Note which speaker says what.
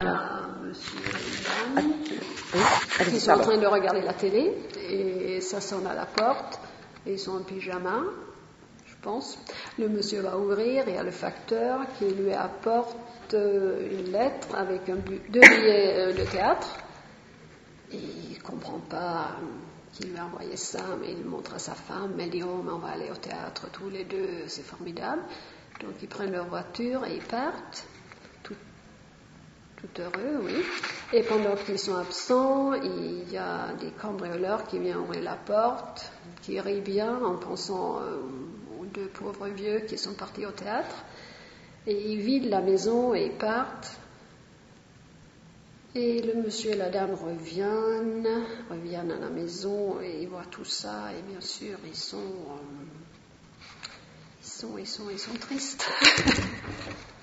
Speaker 1: monsieur et madame qui sont en train de regarder la télé et ça sonne à la porte et ils sont en pyjama, je pense. Le monsieur va ouvrir et il y a le facteur qui lui apporte une lettre avec deux billets de théâtre. Et il ne comprend pas qui lui a envoyé ça, mais il montre à sa femme, elle dit « Oh, mais on va aller au théâtre tous les deux, c'est formidable ». Donc ils prennent leur voiture et ils partent, tout heureux, oui. Et pendant qu'ils sont absents, il y a des cambrioleurs qui viennent ouvrir la porte, qui rient bien en pensant aux deux pauvres vieux qui sont partis au théâtre. Et ils vident la maison et ils partent. Et le monsieur et la dame reviennent à la maison et ils voient tout ça et bien sûr ils sont tristes.